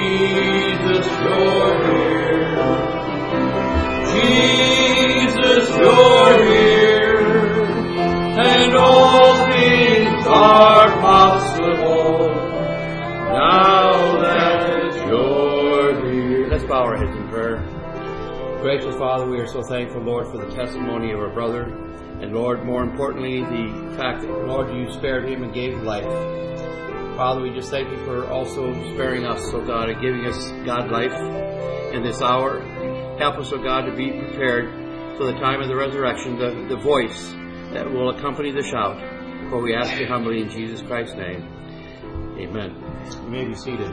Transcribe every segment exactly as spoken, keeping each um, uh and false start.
Jesus, you're here. Jesus, you're here. And all things are possible now that you're here. Let's bow our heads in prayer. Gracious Father, we are so thankful, Lord, for the testimony of our brother. And Lord, more importantly, the fact that, Lord, you spared him and gave him life. Father, we just thank you for also sparing us, oh God, and giving us, God, life in this hour. Help us, oh God, to be prepared for the time of the resurrection, the, the voice that will accompany the shout. For we ask you humbly in Jesus Christ's name. Amen. You may be seated.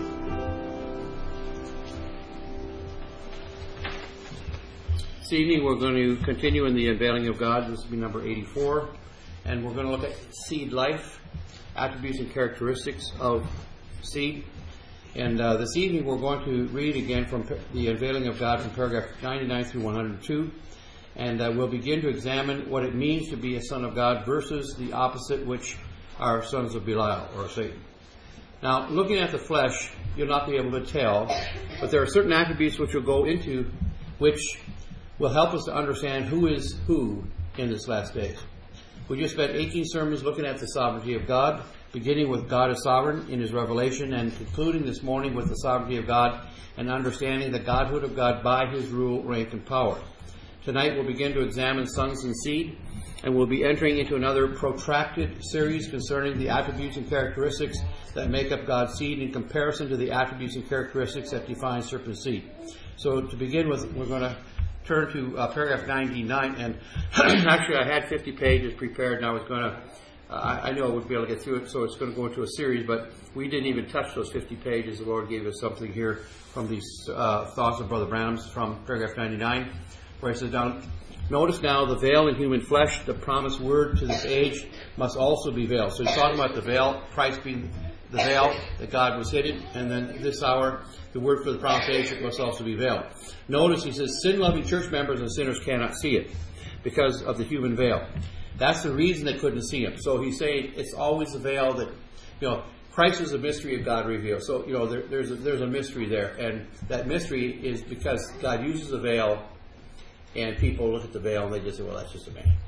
This evening we're going to continue in the unveiling of God. This will be number eighty-four. And we're going to look at seed life, attributes and characteristics of seed. And uh, this evening we're going to read again from the unveiling of God from paragraph ninety-nine through one hundred two. And uh, we'll begin to examine what it means to be a son of God versus the opposite, which are sons of Belial or Satan. Now, looking at the flesh, you'll not be able to tell, but there are certain attributes which we'll go into which will help us to understand who is who in this last days. We just spent eighteen sermons looking at the sovereignty of God, beginning with God as sovereign in his revelation and concluding this morning with the sovereignty of God and understanding the godhood of God by his rule, rank, and power. Tonight we'll begin to examine sons and seed, and we'll be entering into another protracted series concerning the attributes and characteristics that make up God's seed in comparison to the attributes and characteristics that define serpent seed. So to begin with, we're going to turn to uh, paragraph ninety-nine, and actually I had fifty pages prepared, and I was going to, uh, I, I know I wouldn't be able to get through it, so it's going to go into a series, but we didn't even touch those fifty pages. The Lord gave us something here from these uh, thoughts of Brother Branham's from paragraph ninety-nine, where he says down, notice now the veil in human flesh, the promised word to this age, must also be veiled. So he's talking about the veil, Christ being the veil that God was hidden, and then this hour, the word for the promised age must also be veiled. Notice he says, sin-loving church members and sinners cannot see it because of the human veil. That's the reason they couldn't see him. So he's saying it's always a veil that, you know, Christ is a mystery of God revealed. So, you know, there, there's, a, there's a mystery there, and that mystery is because God uses a veil, and people look at the veil and they just say, well, that's just a man.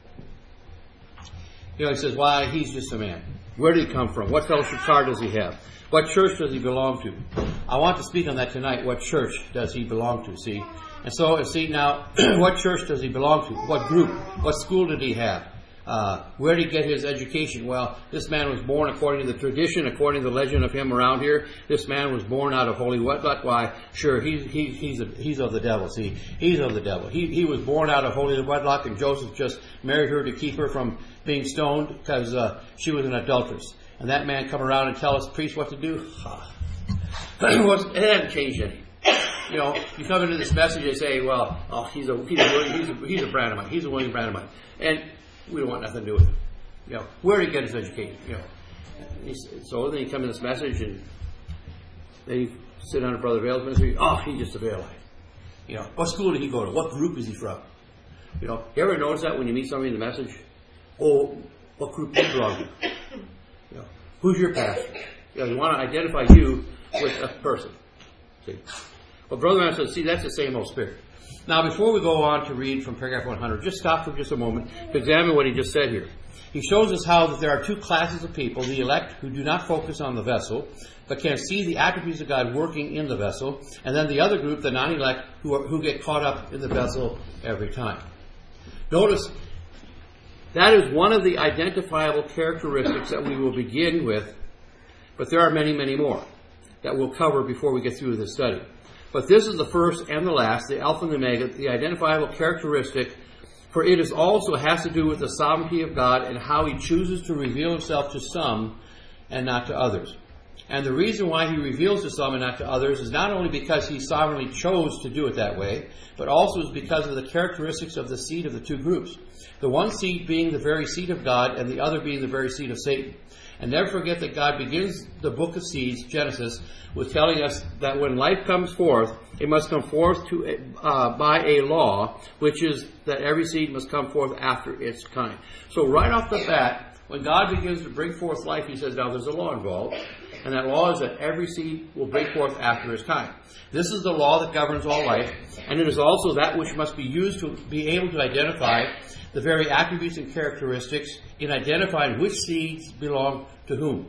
You know, he says, why? He's just a man. Where did he come from? What fellowship card does he have? What church does he belong to? I want to speak on that tonight. What church does he belong to? See? And so, see now, what church does he belong to? What group? What school did he have? Uh, where did he get his education? Well, this man was born according to the tradition, according to the legend of him around here. This man was born out of holy wedlock. Why? Sure, he, he, he's a, he's of the devil. See, he's of the devil. He, he was born out of holy wedlock, and Joseph just married her to keep her from being stoned because uh, she was an adulteress. And that man come around and tell us priest what to do? It hasn't changed any. You know, you come into this message and say, well, oh, he's a he's a he's a, he's a Branhamite. He's a William Branhamite, and we don't want nothing to do with him. You know, where did he get his education? You know, he's, so then you come in this message, and then you sit on a Brother Vail's ministry. Oh, he's just a Vailite. You know, what school did he go to? What group is he from? You know, you ever notice that when you meet somebody in the message? Oh, what group do you belong to? You know, who's your pastor? You know, you want to identify you with a person. See? Well, Brother Branham says, see, that's the same old spirit. Now, before we go on to read from paragraph one hundred, just stop for just a moment to examine what he just said here. He shows us how that there are two classes of people, the elect who do not focus on the vessel, but can see the attributes of God working in the vessel, and then the other group, the non-elect, who, are, who get caught up in the vessel every time. Notice, that is one of the identifiable characteristics that we will begin with, but there are many, many more that we'll cover before we get through this study. But this is the first and the last, the Alpha and the Omega, the identifiable characteristic, for it is also has to do with the sovereignty of God and how he chooses to reveal himself to some and not to others. And the reason why he reveals to some and not to others is not only because he sovereignly chose to do it that way, but also is because of the characteristics of the seed of the two groups. The one seed being the very seed of God and the other being the very seed of Satan. And never forget that God begins the book of seeds, Genesis, with telling us that when life comes forth, it must come forth to uh, by a law, which is that every seed must come forth after its kind. So right off the bat, when God begins to bring forth life, he says, now there's a law involved. and that law is that every seed will break forth after its time. This is the law that governs all life, and it is also that which must be used to be able to identify the very attributes and characteristics in identifying which seeds belong to whom.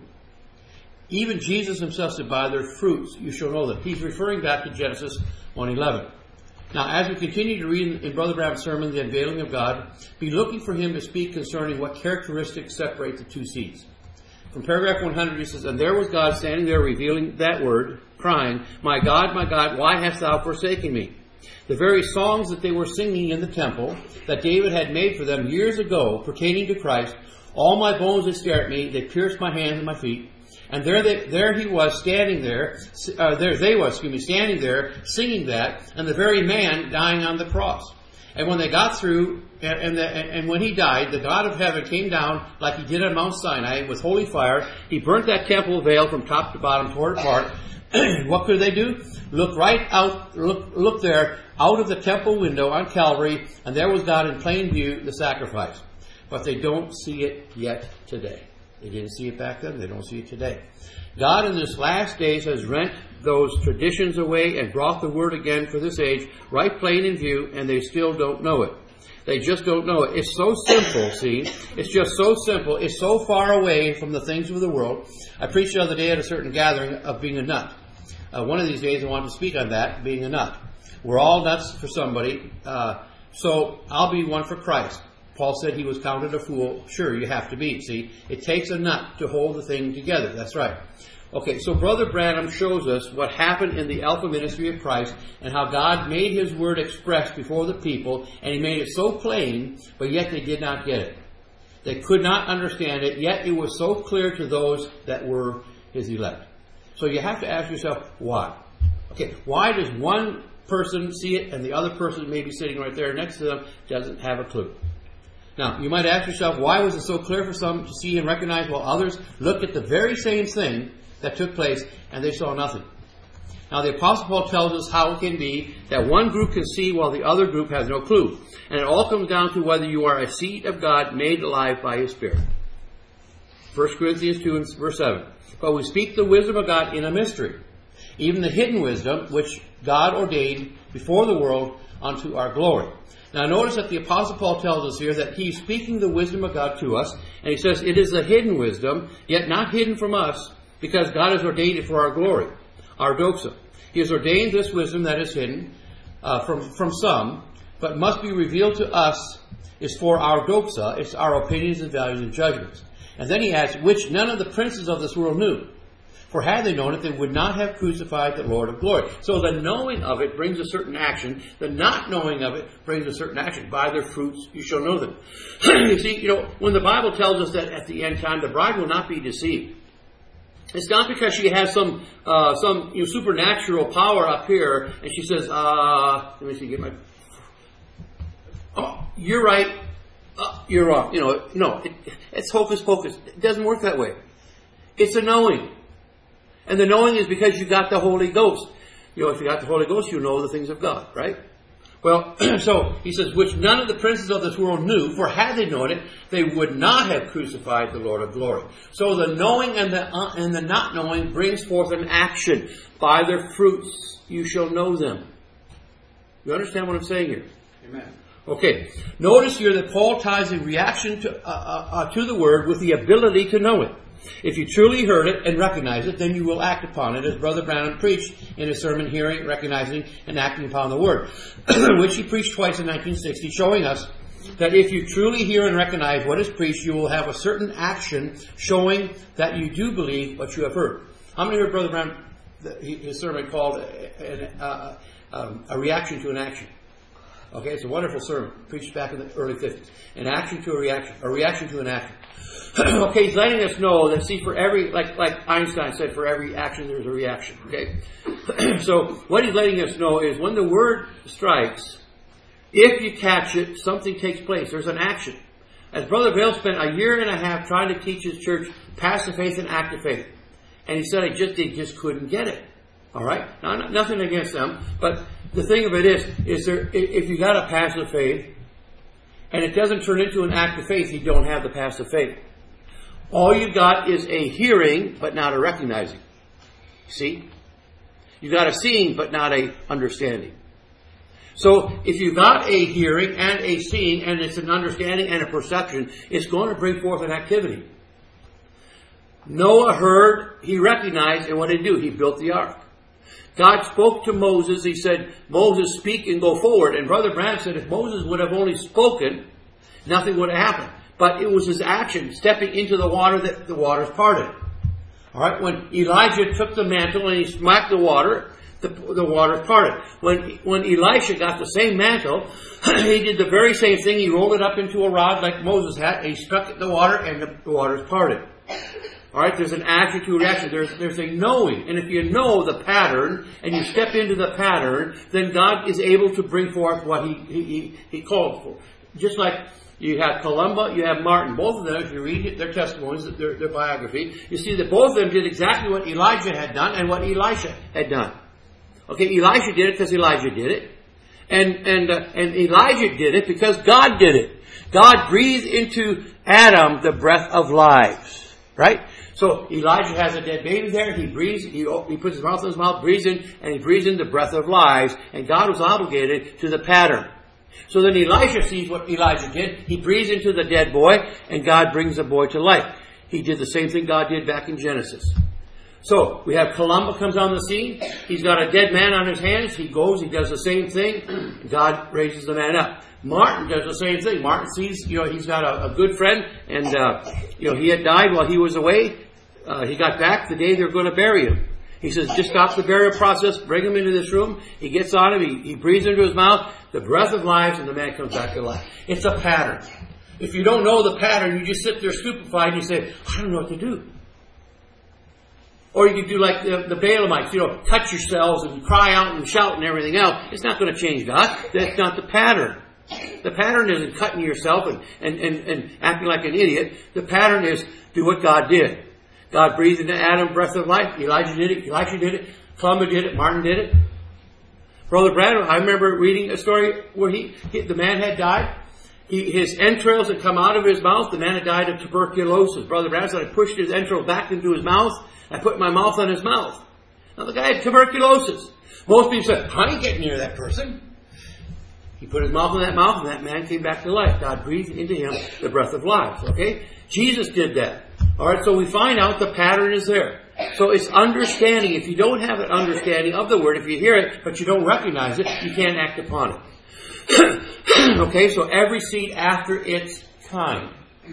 Even Jesus himself said, by their fruits you shall know them. He's referring back to Genesis one eleven. Now, as we continue to read in Brother Branham's sermon, The Unveiling of God, be looking for him to speak concerning what characteristics separate the two seeds. From paragraph one hundred, he says, and there was God standing there revealing that word, crying, my God, my God, why hast thou forsaken me? The very songs that they were singing in the temple that David had made for them years ago pertaining to Christ, all my bones did stare at me, they pierced my hands and my feet. And there they, there he was standing there, uh, there they was, excuse me, standing there singing that, and the very man dying on the cross. And when they got through, and, and, the, and when he died, the God of heaven came down like he did on Mount Sinai with holy fire. He burnt that temple veil from top to bottom, tore it apart. What could they do? Look right out, look, look there, out of the temple window on Calvary, and there was God in plain view, the sacrifice. But they don't see it yet today. They didn't see it back then. They don't see it today. God in this last days has rent those traditions away and brought the word again for this age, right plain in view, and they still don't know it. They just don't know it. It's so simple, see? It's just so simple. It's so far away from the things of the world. I preached the other day at a certain gathering of being a nut. Uh, one of these days I want to speak on that, being a nut. We're all nuts for somebody. Uh, so I'll be one for Christ. Paul said he was counted a fool. Sure, you have to be. See, it takes a nut to hold the thing together. That's right. Okay, so Brother Branham shows us what happened in the Alpha ministry of Christ and how God made his word expressed before the people, and he made it so plain, but yet they did not get it. They could not understand it, yet it was so clear to those that were his elect. So you have to ask yourself, why? Okay, why does one person see it and the other person maybe sitting right there next to them doesn't have a clue? Now, you might ask yourself, why was it so clear for some to see and recognize while others looked at the very same thing that took place and they saw nothing? Now, the Apostle Paul tells us how it can be that one group can see while the other group has no clue. And it all comes down to whether you are a seed of God made alive by his Spirit. First Corinthians two and verse seven. But we speak the wisdom of God in a mystery, even the hidden wisdom which God ordained before the world unto our glory. Now notice that the Apostle Paul tells us here that he's speaking the wisdom of God to us, and he says it is a hidden wisdom, yet not hidden from us, because God has ordained it for our glory, our doxa. He has ordained this wisdom that is hidden uh, from, from some, but must be revealed to us, is for our doxa, it's our opinions and values and judgments. And then he adds, which none of the princes of this world knew. For had they known it, they would not have crucified the Lord of glory. So the knowing of it brings a certain action. The not knowing of it brings a certain action. By their fruits you shall know them. You see, you know, when the Bible tells us that at the end time the bride will not be deceived, it's not because she has some uh, some you know, supernatural power up here and she says, uh, let me see, get my... Oh, you're right. Uh, you're wrong. You know, no, it, it's hocus pocus. It doesn't work that way. It's a knowing. And the knowing is because you got the Holy Ghost. You know, if you got the Holy Ghost, you know the things of God, right? Well, so he says, which none of the princes of this world knew, for had they known it, they would not have crucified the Lord of glory. So the knowing and the uh, and the not knowing brings forth an action. By their fruits you shall know them. You understand what I'm saying here? Amen. Okay. Notice here that Paul ties a reaction to uh, uh, uh, to the word with the ability to know it. If you truly heard it and recognize it, then you will act upon it, as Brother Branham preached in his sermon, Hearing, Recognizing, and Acting Upon the Word, which he preached twice in nineteen sixty, showing us that if you truly hear and recognize what is preached, you will have a certain action showing that you do believe what you have heard. How many heard Brother Branham, his sermon called a, a, a, a reaction to an action? Okay, it's a wonderful sermon, preached back in the early fifties. An action to a reaction, a reaction to an action. Okay, he's letting us know that, see, for every, like like Einstein said, for every action there's a reaction. Okay, so what he's letting us know is when the word strikes, if you catch it, something takes place. There's an action. As Brother Vail spent a year and a half trying to teach his church passive faith and active faith, and he said I just they just couldn't get it. All right, now nothing against them, but the thing of it is, is there if you got a passive faith and it doesn't turn into an active faith, you don't have the passive faith. All you got is a hearing, but not a recognizing. See? You got a seeing, but not a understanding. So if you've got a hearing and a seeing, and it's an understanding and a perception, it's going to bring forth an activity. Noah heard, he recognized, and what did he do? He built the ark. God spoke to Moses. He said, Moses, speak and go forward. And Brother Branham said if Moses would have only spoken, nothing would have happened. But it was his action, stepping into the water, that the waters parted. All right, when Elijah took the mantle and he smacked the water, the, the water parted. When, when Elisha got the same mantle, he did the very same thing. He rolled it up into a rod like Moses had, and he struck it in the water, and the, the waters parted. All right, there's an action to a reaction. There's, there's a knowing. And if you know the pattern, and you step into the pattern, then God is able to bring forth what he, he, he, he called for. Just like you have Columba, you have Martin. Both of them, if you read their testimonies, their, their biography, you see that both of them did exactly what Elijah had done and what Elisha had done. Okay, Elisha did it because Elijah did it. And, and, uh, and Elijah did it because God did it. God breathed into Adam the breath of life. Right? So Elijah has a dead baby there. He breathes, he, he puts his mouth in his mouth, breathes in, and he breathes in the breath of lives. And God was obligated to the pattern. So then Elisha sees what Elijah did. He breathes into the dead boy, and God brings the boy to life. He did the same thing God did back in Genesis. So we have Columba comes on the scene. He's got a dead man on his hands. He goes, he does the same thing. God raises the man up. Martin does the same thing. Martin sees, you know, he's got a, a good friend, and, uh, you know, he had died while he was away. Uh, he got back the day they're going to bury him. He says, just stop the burial process, bring him into this room. He gets on him, he, he breathes into his mouth, the breath of life, and the man comes back to life. It's a pattern. If you don't know the pattern, you just sit there stupefied and you say, I don't know what to do. Or you could do like the, the Balaamites, you know, cut yourselves and cry out and shout and everything else. It's not going to change God. That's not the pattern. The pattern isn't cutting yourself and, and, and, and acting like an idiot. The pattern is do what God did. God breathed into Adam breath of life. Elijah did it. Elisha did it. Columba did it. Martin did it. Brother Branham, I remember reading a story where he, he the man had died. He, his entrails had come out of his mouth. The man had died of tuberculosis. Brother Branham said, I pushed his entrails back into his mouth. I put my mouth on his mouth. Now the guy had tuberculosis. Most people said, I ain't getting near that person. He put his mouth in that mouth, and that man came back to life. God breathed into him the breath of life. Okay? Jesus did that. Alright, so we find out the pattern is there. So it's understanding. If you don't have an understanding of the word, if you hear it, but you don't recognize it, you can't act upon it. Okay, so every seed after its kind.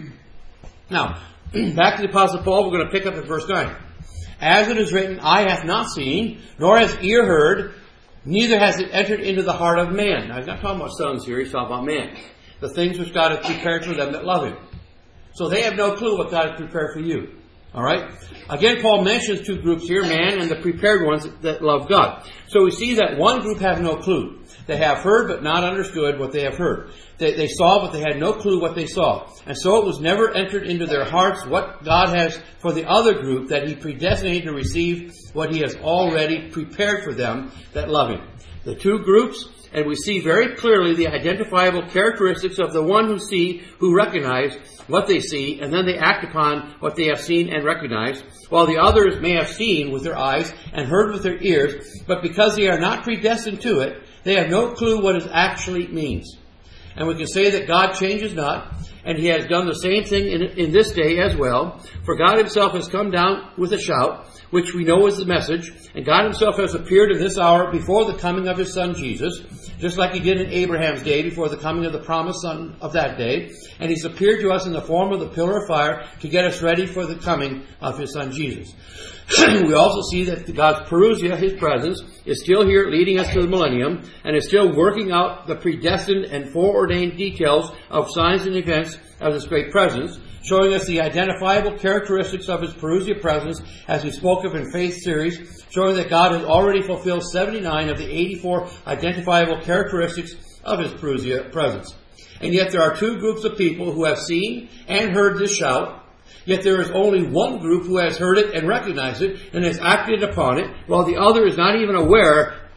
Now, back to the Apostle Paul, we're going to pick up at verse nine. As it is written, eye hath not seen, nor has ear heard, neither has it entered into the heart of man. Now, he's not talking about sons here, he's talking about man. The things which God hath prepared for them that love him. So they have no clue what God has prepared for you. Alright? Again, Paul mentions two groups here, man and the prepared ones that love God. So we see that one group have no clue. They have heard but not understood what they have heard. They, they saw but they had no clue what they saw. And so it was never entered into their hearts what God has for the other group, that he predestinated to receive what he has already prepared for them that love him. The two groups, and we see very clearly the identifiable characteristics of the one who see, who recognize what they see, and then they act upon what they have seen and recognized, while the others may have seen with their eyes and heard with their ears, but because they are not predestined to it, they have no clue what it actually means. And we can say that God changes not, and he has done the same thing in, in this day as well. For God himself has come down with a shout, which we know is the message, and God himself has appeared in this hour before the coming of his son Jesus, just like he did in Abraham's day before the coming of the promised son of that day. And he's appeared to us in the form of the pillar of fire to get us ready for the coming of his son Jesus. We also see that God's parousia, his presence, is still here leading us to the millennium, and is still working out the predestined and foreordained details of signs and events of this great presence, showing us the identifiable characteristics of his parousia presence, as we spoke of in Faith series, showing that God has already fulfilled seventy-nine of the eighty-four identifiable characteristics of his parousia presence. And yet there are two groups of people who have seen and heard this shout, yet there is only one group who has heard it and recognized it and has acted upon it, while the other is not even aware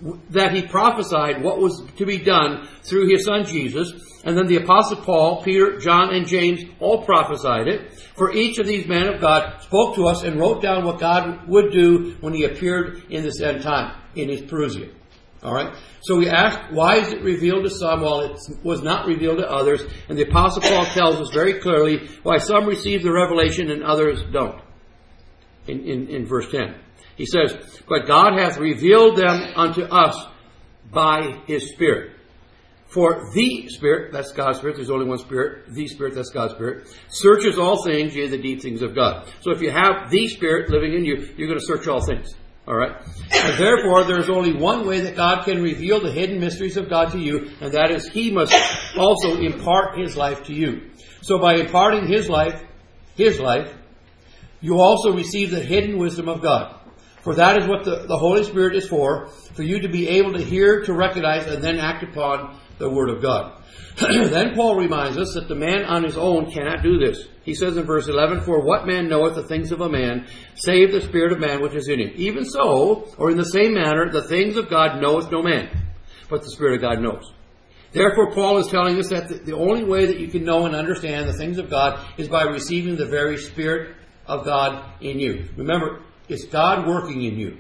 that he prophesied what was to be done through his son Jesus. And then the Apostle Paul, Peter, John, and James all prophesied it. For each of these men of God spoke to us and wrote down what God would do when he appeared in this end time, in his parousia. All right? So we ask, why is it revealed to some while it was not revealed to others? And the Apostle Paul tells us very clearly why some receive the revelation and others don't. In, in, in verse ten. He says, but God hath revealed them unto us by his Spirit. For the Spirit, that's God's Spirit, there's only one Spirit, the Spirit, that's God's Spirit, searches all things, yea, the deep things of God. So if you have the Spirit living in you, you're going to search all things. All right? And therefore, there is only one way that God can reveal the hidden mysteries of God to you, and that is he must also impart his life to you. So by imparting his life, his life, you also receive the hidden wisdom of God. For that is what the, the Holy Spirit is for, for you to be able to hear, to recognize, and then act upon the Word of God. Then Paul reminds us that the man on his own cannot do this. He says in verse eleven, for what man knoweth the things of a man, save the spirit of man which is in him? Even so, or in the same manner, the things of God knoweth no man, but the Spirit of God knows. Therefore, Paul is telling us that the, the only way that you can know and understand the things of God is by receiving the very Spirit of God in you. Remember, it's God working in you.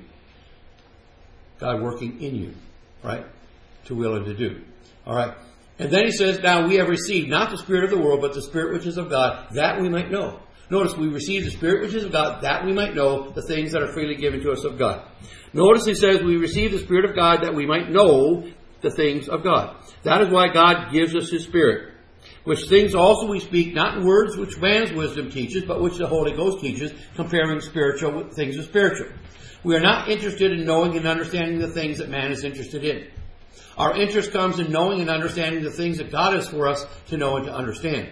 God working in you, right? To will and to do. All right. And then he says, now we have received not the spirit of the world, but the Spirit which is of God, that we might know. Notice, we receive the Spirit which is of God, that we might know the things that are freely given to us of God. Notice he says, we receive the Spirit of God, that we might know the things of God. That is why God gives us his Spirit. Which things also we speak, not in words which man's wisdom teaches, but which the Holy Ghost teaches, comparing spiritual with things with spiritual. We are not interested in knowing and understanding the things that man is interested in. Our interest comes in knowing and understanding the things that God has for us to know and to understand.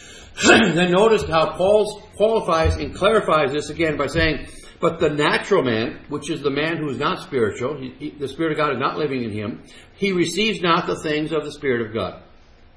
Then notice how Paul qualifies and clarifies this again by saying, but the natural man, which is the man who is not spiritual, he, he, the Spirit of God is not living in him, he receives not the things of the Spirit of God.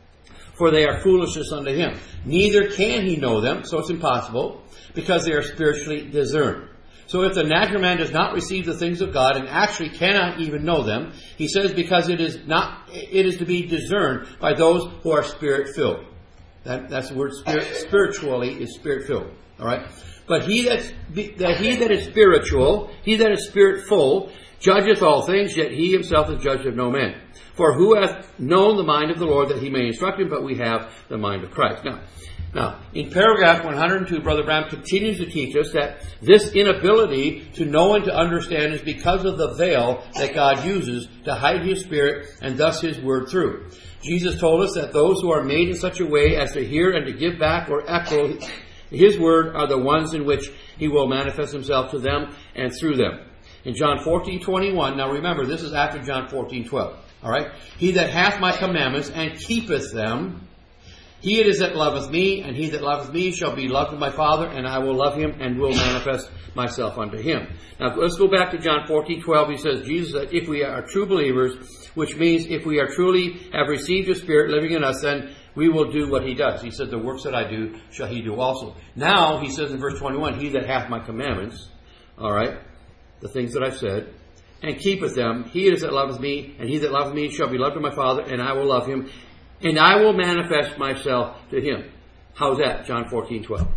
For they are foolishness unto him. Neither can he know them, so it's impossible, because they are spiritually discerned. So if the natural man does not receive the things of God and actually cannot even know them, he says because it is not, it is to be discerned by those who are spirit-filled. That, that's the word spirit, spiritually is spirit-filled. All right? But he that's, that he that is spiritual, he that is spirit-full, judgeth all things, yet he himself is judged of no man. For who hath known the mind of the Lord that he may instruct him, but we have the mind of Christ. Now, now in paragraph one hundred two, Brother Branham continues to teach us that this inability to know and to understand is because of the veil that God uses to hide his Spirit and thus his word through. Jesus told us that those who are made in such a way as to hear and to give back or echo his word are the ones in which he will manifest himself to them and through them. In John fourteen twenty-one, now remember, this is after John fourteen twelve. All right? He that hath my commandments and keepeth them, he it is that loveth me, and he that loveth me shall be loved of my Father, and I will love him and will manifest myself unto him. Now let's go back to John fourteen twelve. He says, Jesus said, if we are true believers, which means if we are truly have received his Spirit living in us, then we will do what he does. He said, the works that I do shall he do also. Now, he says in verse twenty-one, he that hath my commandments, all right, the things that I've said, and keepeth them, he it is that loveth me, and he that loveth me shall be loved of my Father, and I will love him, and I will manifest myself to him. How's that? John fourteen twelve.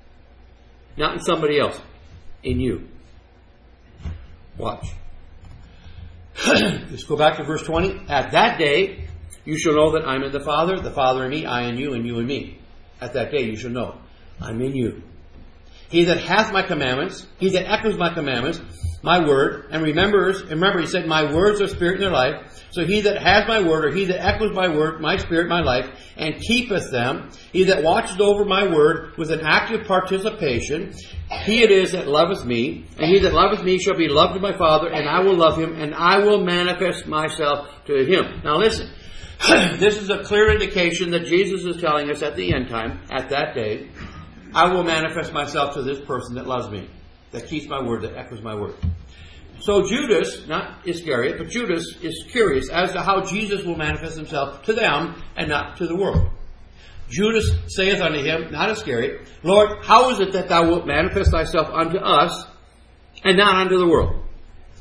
Not in somebody else. In you. Watch. Let's go back to verse twenty. At that day, you shall know that I'm in the Father, the Father in me, I in you, and you in me. At that day, you shall know I'm in you. He that hath my commandments, he that echoes my commandments, my word, and remembers, remember he said, my words are spirit and their life. So he that has my word, or he that echoes my word, my spirit, my life, and keepeth them, he that watches over my word with an active participation, he it is that loveth me, and he that loveth me shall be loved of my Father, and I will love him, and I will manifest myself to him. Now listen, this is a clear indication that Jesus is telling us at the end time, at that day, I will manifest myself to this person that loves me, that keeps my word, that echoes my word. So Judas, not Iscariot, but Judas is curious as to how Jesus will manifest himself to them and not to the world. Judas saith unto him, not Iscariot, Lord, how is it that thou wilt manifest thyself unto us and not unto the world?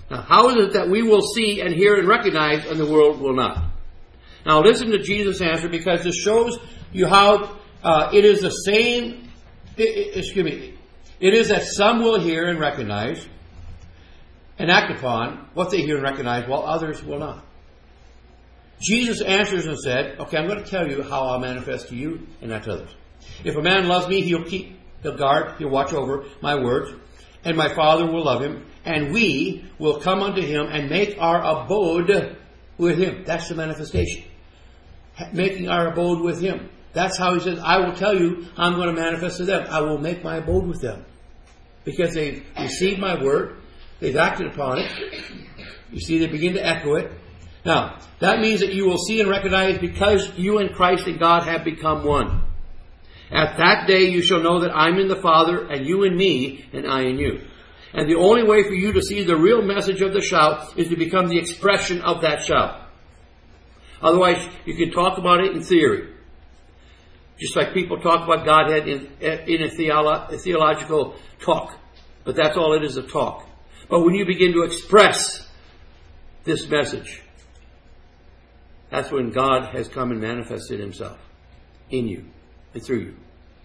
Now, how is it that we will see and hear and recognize and the world will not? Now, listen to Jesus' answer, because this shows you how uh, it is the same, it, excuse me, it is that some will hear and recognize and act upon what they hear and recognize, while others will not. Jesus answers and said, okay, I'm going to tell you how I'll manifest to you and not to others. If a man loves me, he'll keep, he'll guard, he'll watch over my words, and my Father will love him, and we will come unto him and make our abode with him. That's the manifestation. Making our abode with him. That's how he says, I will tell you, I'm going to manifest to them. I will make my abode with them. Because they've received my word, they've acted upon it. You see, they begin to echo it. Now, that means that you will see and recognize, because you and Christ and God have become one. At that day you shall know that I'm in the Father, and you in me, and I in you. And the only way for you to see the real message of the shout is to become the expression of that shout. Otherwise, you can talk about it in theory. Just like people talk about Godhead in, in a, theolo- a theological talk. But that's all it is, a talk. But when you begin to express this message, that's when God has come and manifested himself in you and through you.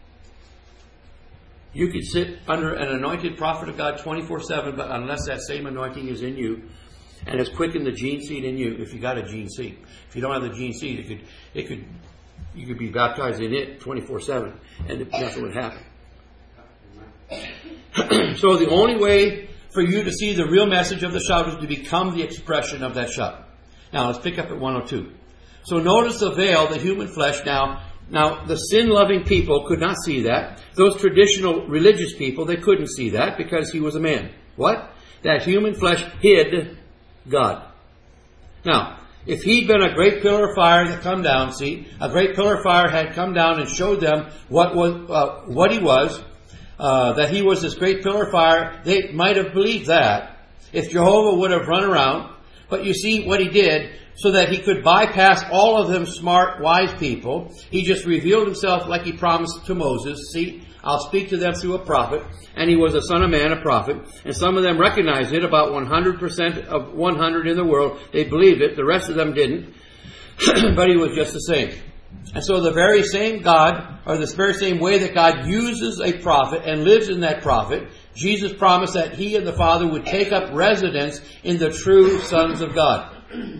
You can sit under an anointed prophet of God twenty-four seven, but unless that same anointing is in you and has quickened the gene seed in you, if you got a gene seed. If you don't have the gene seed, it could, it could, you could be baptized in it twenty-four seven, and nothing would happen. So the only way for you to see the real message of the shout is to become the expression of that shout. Now let's pick up at one oh two. So notice the veil, the human flesh. Now, now the sin-loving people could not see that. Those traditional religious people, they couldn't see that because he was a man. What? That human flesh hid God. Now, if he'd been a great pillar of fire that come down, see, a great pillar of fire had come down and showed them what was uh, what he was, uh, that he was this great pillar of fire, they might have believed that if Jehovah would have run around. But you see what he did, so that he could bypass all of them smart, wise people. He just revealed himself like he promised to Moses. See, I'll speak to them through a prophet. And he was a son of man, a prophet. And some of them recognized it, about one hundred percent of one hundred in the world. They believed it. The rest of them didn't. But he was just the same. And so the very same God, or this very same way that God uses a prophet and lives in that prophet, Jesus promised that he and the Father would take up residence in the true sons of God.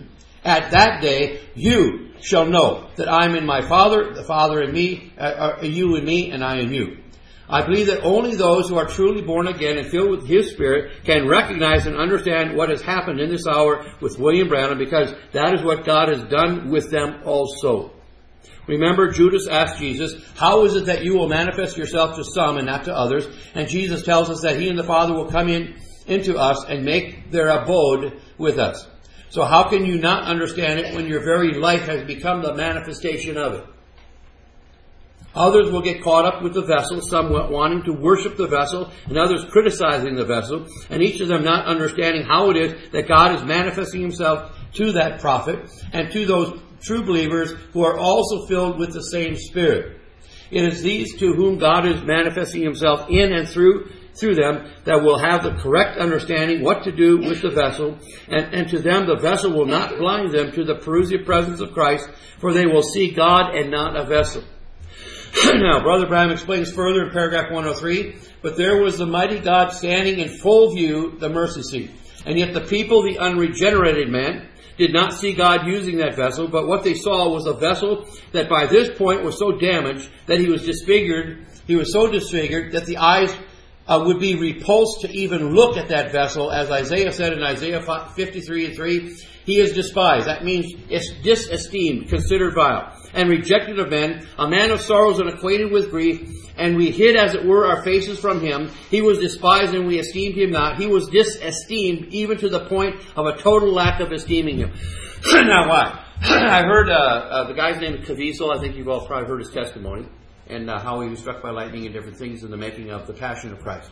At that day, you shall know that I'm in my Father, the Father in me, uh, you in me, and I in you. I believe that only those who are truly born again and filled with His Spirit can recognize and understand what has happened in this hour with William Branham, because that is what God has done with them also. Remember, Judas asked Jesus, how is it that you will manifest yourself to some and not to others? And Jesus tells us that He and the Father will come in into us and make their abode with us. So how can you not understand it when your very life has become the manifestation of it? Others will get caught up with the vessel, some wanting to worship the vessel, and others criticizing the vessel, and each of them not understanding how it is that God is manifesting Himself to that prophet and to those true believers who are also filled with the same Spirit. It is these to whom God is manifesting Himself in and through through them that will have the correct understanding what to do with the vessel, and, and to them the vessel will not blind them to the parousia presence of Christ, for they will see God and not a vessel. Now, Brother Branham explains further in paragraph one oh three, but there was the mighty God standing in full view, the mercy seat. And yet the people, the unregenerated man, did not see God using that vessel, but what they saw was a vessel that by this point was so damaged that he was disfigured, he was so disfigured that the eyes uh, would be repulsed to even look at that vessel, as Isaiah said in Isaiah fifty-three and three, he is despised. That means it's disesteemed, considered vile, and rejected of men, a man of sorrows and acquainted with grief, and we hid, as it were, our faces from him. He was despised, and we esteemed him not. He was disesteemed, even to the point of a total lack of esteeming him. Now, why? I heard uh, uh, the guy's name is Caviezel. I think you've all probably heard his testimony, and uh, how he was struck by lightning and different things in the making of the Passion of Christ.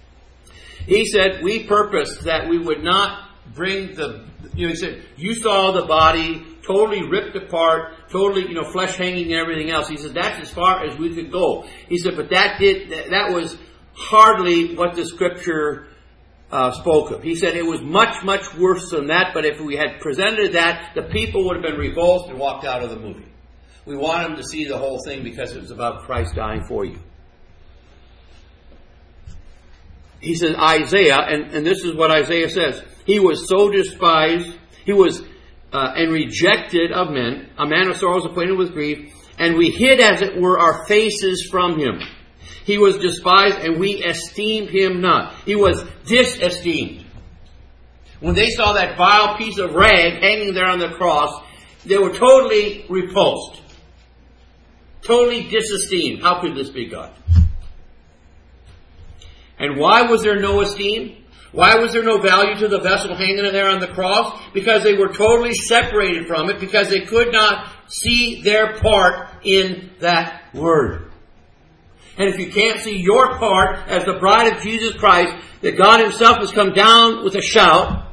He said, we purposed that we would not bring the, you know, he said, you saw the body totally ripped apart, totally, you know, flesh hanging and everything else. He said, that's as far as we could go. He said, but that did, that, that was hardly what the Scripture uh, spoke of. He said it was much, much worse than that, but if we had presented that, the people would have been revolted and walked out of the movie. We want them to see the whole thing because it was about Christ dying for you. He says, Isaiah, and, and this is what Isaiah says, he was so despised, he was uh, and rejected of men, a man of sorrows, acquainted with grief, and we hid, as it were, our faces from him. He was despised, and we esteemed him not. He was disesteemed. When they saw that vile piece of rag hanging there on the cross, they were totally repulsed. Totally disesteemed. How could this be God? And why was there no esteem? Why was there no value to the vessel hanging there on the cross? Because they were totally separated from it, because they could not see their part in that word. And if you can't see your part as the bride of Jesus Christ, that God himself has come down with a shout,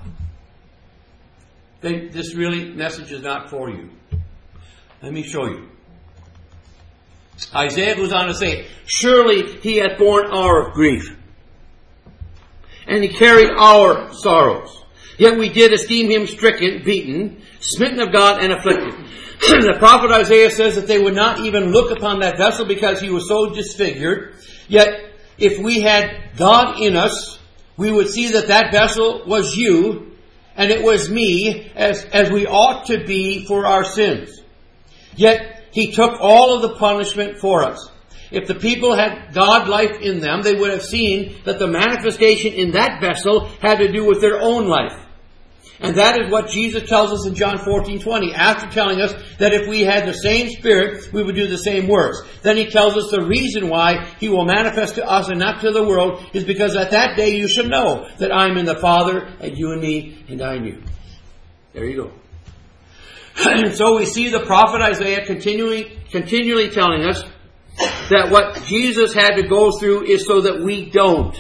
then this really message is not for you. Let me show you. Isaiah goes on to say, surely he hath borne our grief, and he carried our sorrows. Yet we did esteem him stricken, beaten, smitten of God, and afflicted. The prophet Isaiah says that they would not even look upon that vessel because he was so disfigured. Yet, if we had God in us, we would see that that vessel was you, and it was me, as, as we ought to be for our sins. Yet, he took all of the punishment for us. If the people had God life in them, they would have seen that the manifestation in that vessel had to do with their own life. And that is what Jesus tells us in John fourteen twenty, after telling us that if we had the same Spirit, we would do the same works. Then he tells us the reason why he will manifest to us and not to the world is because at that day you shall know that I am in the Father, and you in me, and I in you. There you go. And so we see the prophet Isaiah continually, continually telling us that what Jesus had to go through is so that we don't.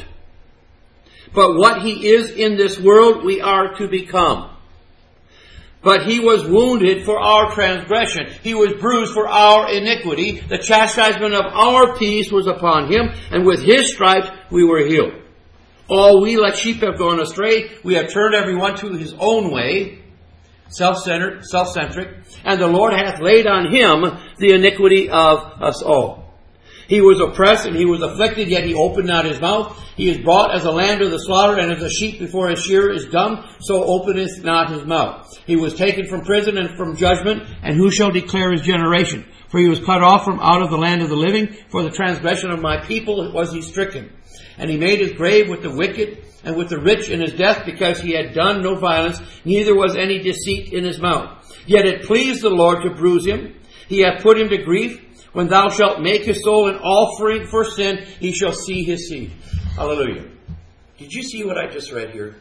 But what he is in this world, we are to become. But he was wounded for our transgression. He was bruised for our iniquity. The chastisement of our peace was upon him, and with his stripes we were healed. All we like sheep have gone astray. We have turned everyone to his own way, self-centered, self-centric, and the Lord hath laid on him the iniquity of us all. He was oppressed and he was afflicted, yet he opened not his mouth. He is brought as a lamb to the slaughter, and as a sheep before his shearer is dumb, so openeth not his mouth. He was taken from prison and from judgment, and who shall declare his generation? For he was cut off from out of the land of the living. For the transgression of my people was he stricken. And he made his grave with the wicked and with the rich in his death, because he had done no violence, neither was any deceit in his mouth. Yet it pleased the Lord to bruise him. He hath put him to grief. When thou shalt make his soul an offering for sin, he shall see his seed. Hallelujah. Did you see what I just read here?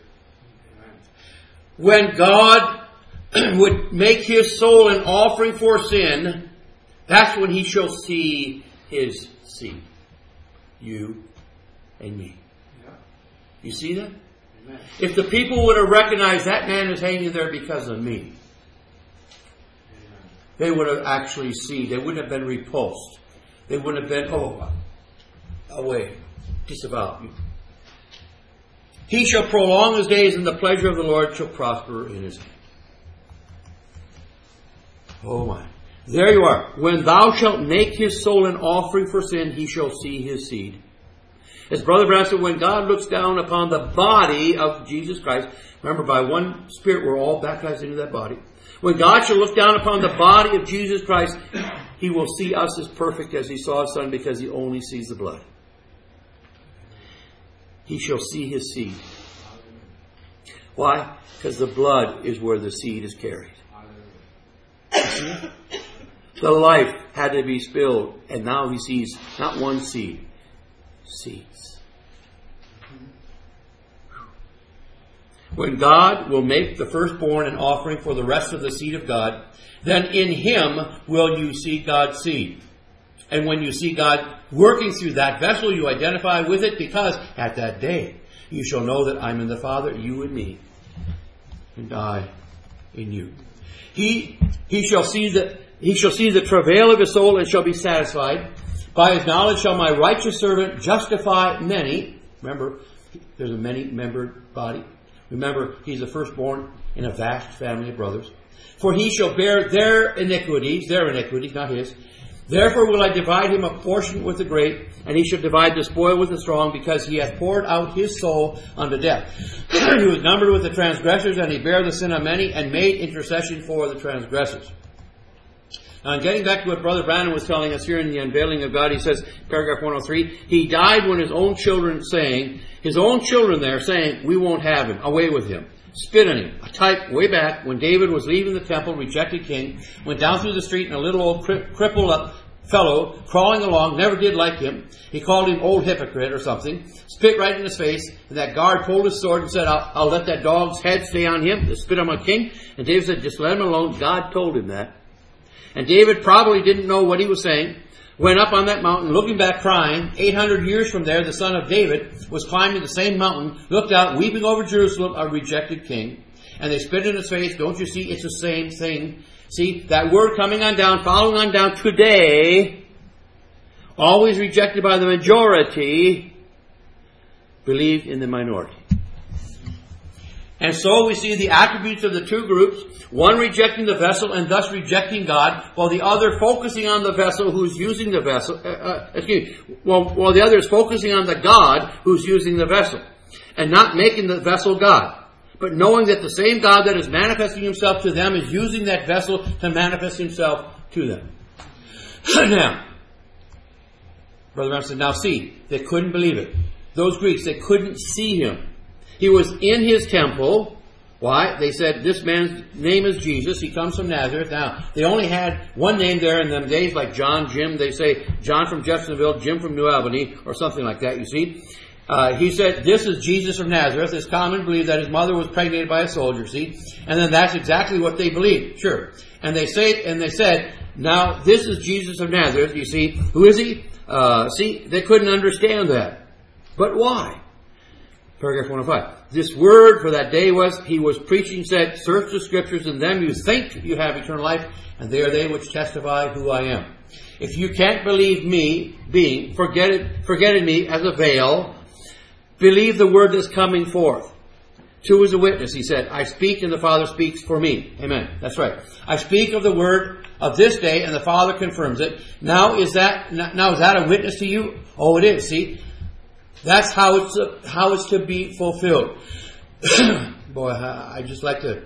When God would make his soul an offering for sin, that's when he shall see his seed. You and me. You see that? If the people would have recognized that man is hanging there because of me, they would have actually seen. They wouldn't have been repulsed. They wouldn't have been, oh, away, disavow. He shall prolong his days, and the pleasure of the Lord shall prosper in his hand. Oh my. There you are. When thou shalt make his soul an offering for sin, he shall see his seed. As Brother Branham said, when God looks down upon the body of Jesus Christ, remember, by one Spirit we're all baptized into that body. When God shall look down upon the body of Jesus Christ, he will see us as perfect as he saw his Son, because he only sees the blood. He shall see his seed. Why? Because the blood is where the seed is carried. The life had to be spilled, and now he sees not one seed, seeds. When God will make the firstborn an offering for the rest of the seed of God, then in him will you see God's seed. And when you see God working through that vessel, you identify with it, because at that day you shall know that I'm in the Father, you in me, and I in you. He he shall see the he shall see the travail of his soul and shall be satisfied. By his knowledge shall my righteous servant justify many. Remember, There's a many-membered body. Remember, he's the firstborn in a vast family of brothers. For he shall bear their iniquities, their iniquities, not his. Therefore will I divide him a portion with the great, and he shall divide the spoil with the strong, because he hath poured out his soul unto death. He was numbered with the transgressors, and he bare the sin of many, and made intercession for the transgressors. Now, getting back to what Brother Branham was telling us here in the unveiling of God, he says, paragraph one oh three, he died when his own children saying, his own children there saying, we won't have him, away with him. Spit on him. A type way back when David was leaving the temple, rejected king, went down through the street and a little old cri- crippled up fellow crawling along, never did like him. He called him old hypocrite or something, spit right in his face, and that guard pulled his sword and said, I'll, I'll let that dog's head stay on him, spit on my king. And David said, just let him alone. God told him that. And David probably didn't know what he was saying. Went up on that mountain, looking back, crying. eight hundred years from there, the son of David was climbing the same mountain, looked out, weeping over Jerusalem, a rejected king. And they spit in his face. Don't you see? It's the same thing. See, that word coming on down, following on down today, always rejected by the majority, believed in the minority. And so we see the attributes of the two groups, one rejecting the vessel and thus rejecting God, while the other focusing on the vessel who's using the vessel, uh, uh, excuse me, while, while the other is focusing on the God who's using the vessel, and not making the vessel God, but knowing that the same God that is manifesting himself to them is using that vessel to manifest himself to them. Now, Brother Branham said, now see, they couldn't believe it. Those Greeks, they couldn't see him. He was in his temple. Why? They said, this man's name is Jesus. He comes from Nazareth. Now, they only had one name there in them days, like John, Jim. They say John from Jeffersonville, Jim from New Albany, or something like that, you see. Uh, he said, this is Jesus of Nazareth. It's common to believe that his mother was pregnant by a soldier, see. And then that's exactly what they believed, sure. And they say, and they said, now, this is Jesus of Nazareth, you see. Who is he? Uh, see, they couldn't understand that. But why? Paragraph one oh five. This word for that day was, he was preaching, said, search the scriptures, in them you think you have eternal life, and they are they which testify who I am. If you can't believe me, being, forget it, forgetting me as a veil, believe the word that's coming forth. Two is a witness, he said. I speak and the Father speaks for me. Amen. That's right. I speak of the word of this day and the Father confirms it. Now is that, now is that a witness to you? Oh, it is, see. That's how it's uh, how it's to be fulfilled. Boy, I, I just like to.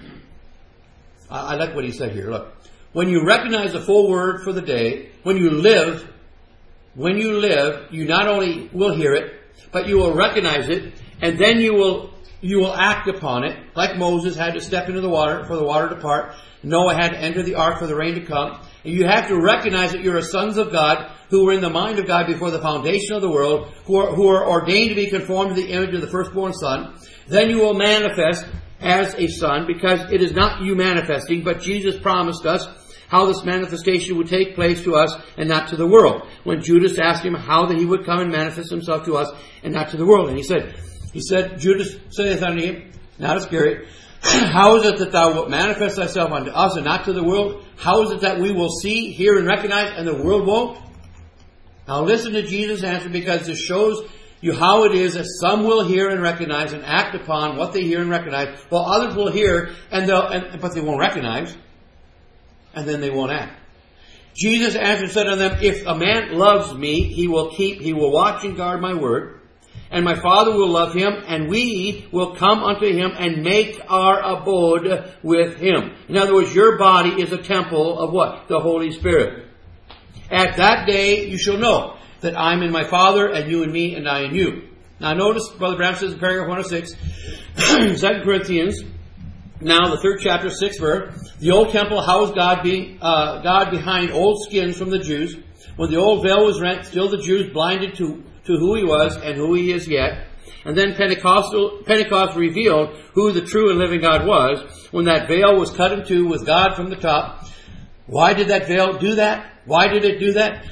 I, I like what he said here. Look, when you recognize the full word for the day, when you live, when you live, you not only will hear it, but you will recognize it, and then you will you will act upon it. Like Moses had to step into the water for the water to part. Noah had to enter the ark for the rain to come. And you have to recognize that you're a sons of God who were in the mind of God before the foundation of the world, who are, who are ordained to be conformed to the image of the firstborn Son. Then you will manifest as a son, because it is not you manifesting, but Jesus promised us how this manifestation would take place to us and not to the world. When Judas asked him how that he would come and manifest himself to us and not to the world. And he said, he said, Judas saith unto him, not Iscariot, how is it that thou wilt manifest thyself unto us and not to the world? How is it that we will see, hear, and recognize, and the world won't? Now listen to Jesus' answer, because this shows you how it is that some will hear and recognize and act upon what they hear and recognize, while others will hear, and they'll, and, but they won't recognize, and then they won't act. Jesus answered and said unto them, if a man loves me, he will keep, he will watch and guard my word. And my Father will love him, and we will come unto him and make our abode with him. In other words, your body is a temple of what? The Holy Spirit. At that day you shall know that I'm in my Father, and you in me, and I in you. Now notice, Brother Branham says in paragraph one oh six, Second Corinthians, now the third chapter, sixth verse, the old temple housed God, being, uh, God behind old skins from the Jews. When the old veil was rent, still the Jews blinded to to who he was and who he is yet. And then Pentecostal, Pentecost revealed who the true and living God was, when that veil was cut in two with God from the top. Why did that veil do that? Why did it do that?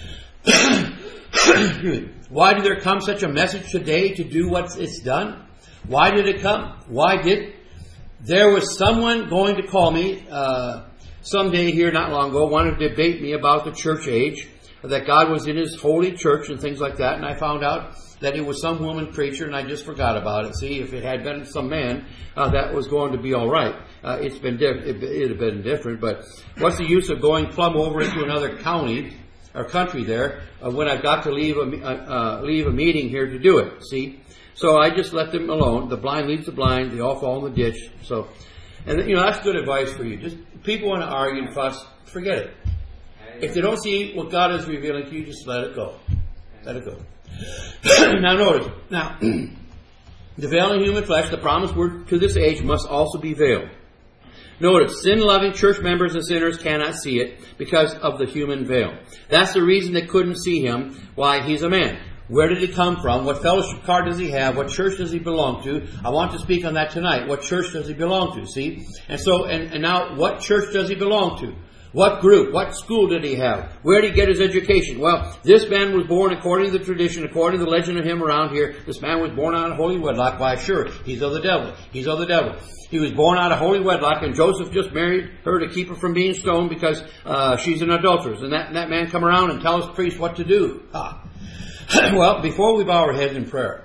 Why did there come such a message today to do what it's done? Why did it come? Why did? There was someone going to call me uh, someday here not long ago, wanted to debate me about the church age, that God was in his holy church and things like that. And I found out that it was some woman preacher and I just forgot about it. See, if it had been some man, uh, that was going to be all right. Uh, it's been diff- it, it'd have been different, but what's the use of going plumb over into another county or country there uh, when I've got to leave a uh, leave a meeting here to do it? See, so I just let them alone. The blind leads the blind; they all fall in the ditch. So, and you know that's good advice for you. Just people want to argue and fuss, forget it. If they don't see what God is revealing to you, just let it go. Let it go. Now notice, now, the veil in human flesh, the promised word to this age, must also be veiled. Notice, sin-loving church members and sinners cannot see it because of the human veil. That's the reason they couldn't see him, why he's a man. Where did he come from? What fellowship card does he have? What church does he belong to? I want to speak on that tonight. What church does he belong to? See? And so, and, and now, what church does he belong to? What group? What school did he have? Where did he get his education? Well, this man was born according to the tradition, according to the legend of him around here. This man was born out of holy wedlock. Why, sure, he's of the devil. He's of the devil. He was born out of holy wedlock, and Joseph just married her to keep her from being stoned because uh, she's an adulteress. And that, that man come around and tell his priest what to do. Ah. Well, before we bow our heads in prayer,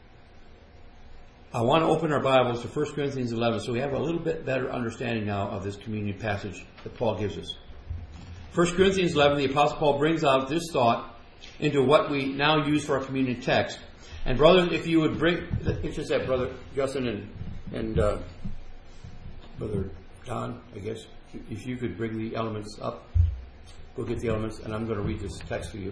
I want to open our Bibles to First Corinthians eleven so we have a little bit better understanding now of this communion passage that Paul gives us. First Corinthians eleven, the Apostle Paul brings out this thought into what we now use for our communion text. And brothers, if you would bring, it's just that Brother Justin and, and uh, Brother Don, I guess, if you could bring the elements up, go get the elements, and I'm going to read this text for you.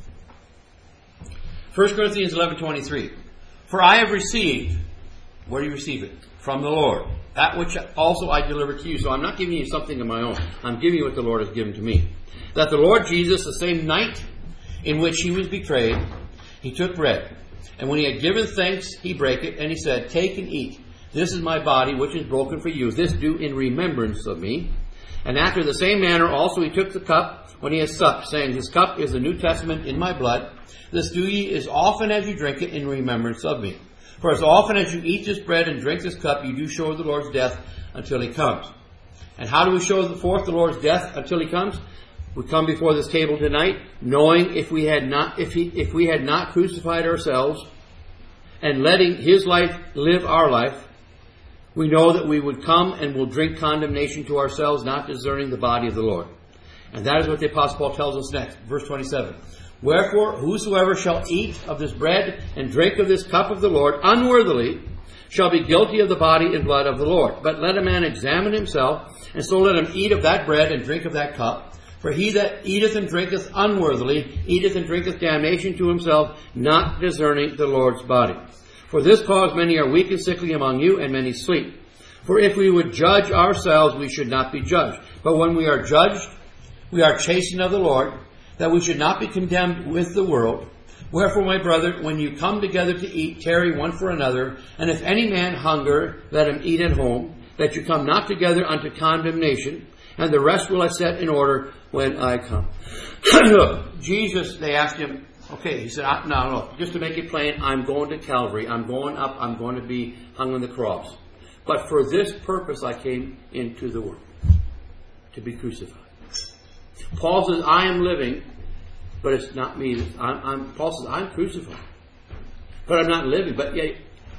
First Corinthians eleven twenty-three. For I have received, where do you receive it? From the Lord. That which also I delivered to you. So I'm not giving you something of my own. I'm giving you what the Lord has given to me. That the Lord Jesus, the same night in which he was betrayed, he took bread. And when he had given thanks, he brake it, and he said, Take and eat. This is my body, which is broken for you. This do in remembrance of me. And after the same manner also he took the cup when he had supped, saying, This cup is the New Testament in my blood. This do ye as often as you drink it in remembrance of me. For as often as you eat this bread and drink this cup, you do show the Lord's death until he comes. And how do we show forth the Lord's death until he comes? We come before this table tonight, knowing if we had not, if he, if we had not crucified ourselves and letting his life live our life, we know that we would come and will drink condemnation to ourselves, not discerning the body of the Lord. And that is what the Apostle Paul tells us next, verse twenty-seven. Wherefore, whosoever shall eat of this bread and drink of this cup of the Lord unworthily shall be guilty of the body and blood of the Lord. But let a man examine himself, and so let him eat of that bread and drink of that cup. For he that eateth and drinketh unworthily eateth and drinketh damnation to himself, not discerning the Lord's body. For this cause many are weak and sickly among you, and many sleep. For if we would judge ourselves, we should not be judged. But when we are judged, we are chastened of the Lord, that we should not be condemned with the world. Wherefore, my brother, when you come together to eat, tarry one for another. And if any man hunger, let him eat at home, that you come not together unto condemnation. And the rest will I set in order when I come. Look, Jesus, they asked him, okay, he said, no, no, just to make it plain, I'm going to Calvary. I'm going up. I'm going to be hung on the cross. But for this purpose I came into the world, to be crucified. Paul says, I am living, but it's not me. I'm, I'm, Paul says, I'm crucified, but I'm not living. But yet,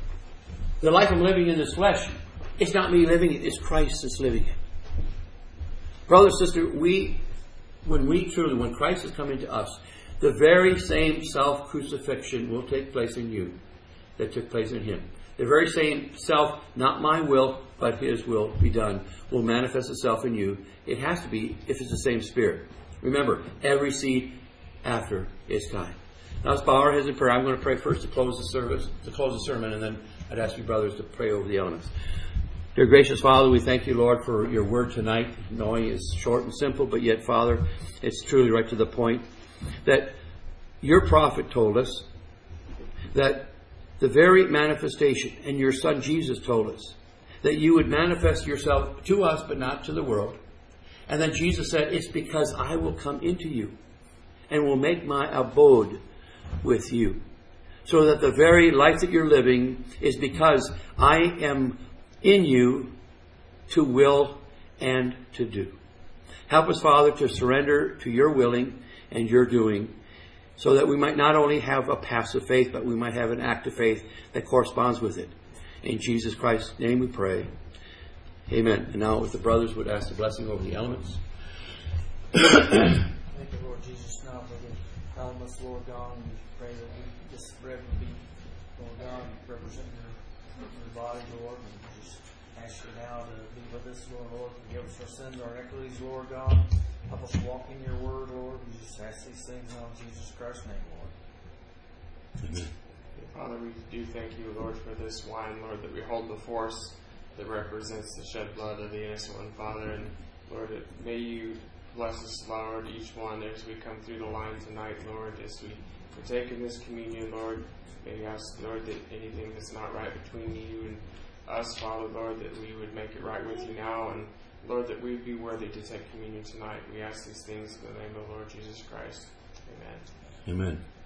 the life I'm living in this flesh, it's not me living it, it's Christ that's living it. Brother, sister, we, when we truly, when Christ has come into us, the very same self-crucifixion will take place in you that took place in him. The very same self, not my will, but his will be done, will manifest itself in you. It has to be if it's the same Spirit. Remember, every seed after is time. Now let's bow our heads in prayer. I'm going to pray first to close the service, to close the sermon, and then I'd ask you brothers to pray over the elements. Dear gracious Father, we thank you, Lord, for your word tonight, knowing it's short and simple, but yet, Father, it's truly right to the point that your prophet told us that the very manifestation, and your Son Jesus told us, that you would manifest yourself to us, but not to the world. And then Jesus said, it's because I will come into you and will make my abode with you. So that the very life that you're living is because I am in you to will and to do. Help us, Father, to surrender to your willing and your doing. so that we might not only have a passive faith, but we might have an active faith that corresponds with it. In Jesus Christ's name we pray. Amen. And now if the brothers would ask the blessing over the elements. Thank you, Lord Jesus, now for the elements, Lord God, and we pray that we, this bread would be, Lord God, represent your, your body, Lord, and we just ask you now to be with us, Lord, Lord, forgive us our sins, our iniquities, Lord God. Help us walk in your word, Lord. We just ask these things in Jesus Christ's name, Lord. Amen. Father, we do thank you, Lord, for this wine, Lord, that we hold before us that represents the shed blood of the innocent one, Father. And Lord, may you bless us, Lord, each one as we come through the line tonight, Lord, as we partake in this communion, Lord. May we ask, Lord, that anything that's not right between you and us, Father, Lord, that we would make it right with you now. And Lord, that we would be worthy to take communion tonight. We ask these things in the name of the Lord Jesus Christ. Amen. Amen.